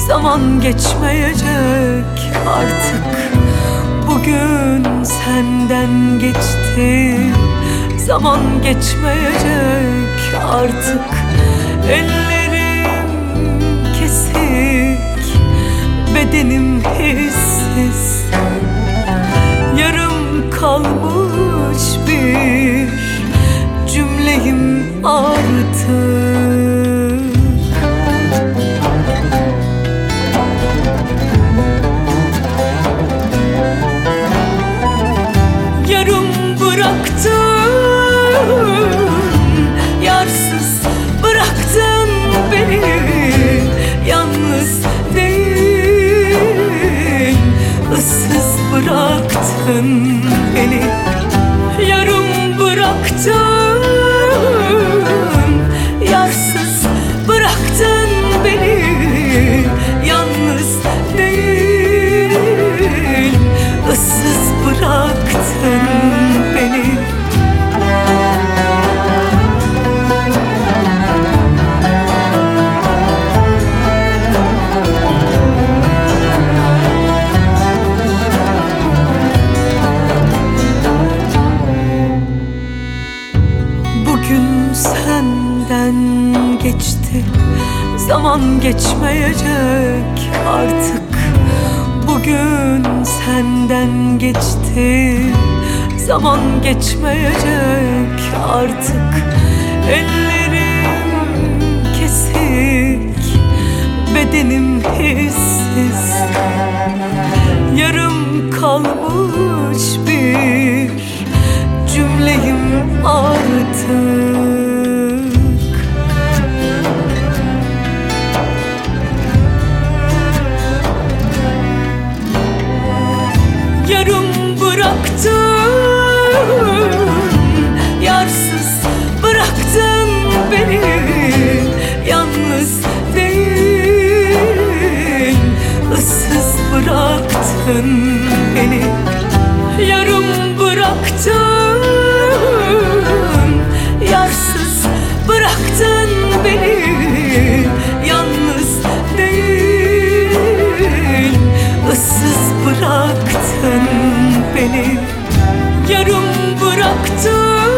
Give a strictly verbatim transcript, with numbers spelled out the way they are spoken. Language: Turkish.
Zaman geçmeyecek artık. Bugün senden geçti. Zaman geçmeyecek artık. Ellerim kesik, bedenim hissiz. Yarım kalmış bir cümleyim artık. Yarım bıraktın, yarsız bıraktın beni. Yalnız değil, ıssız bıraktın beni. Yarım bıraktın, yarsız bıraktın beni. Yalnız değil, ıssız bıraktın beni. Bugün senden geçti. Zaman geçmeyecek artık. Bugün senden geçti. Zaman geçmeyecek artık. Ellerim kesik, bedenim hissiz. Yarım kalmış bir cümleyim artık. Yarım bıraktın, yarsız bıraktın beni. Yalnız değil, ıssız bıraktın beni. Yarım bıraktın, yarsız bıraktın beni. Yalnız değil, ıssız bıraktın beni. Yarım bıraktın,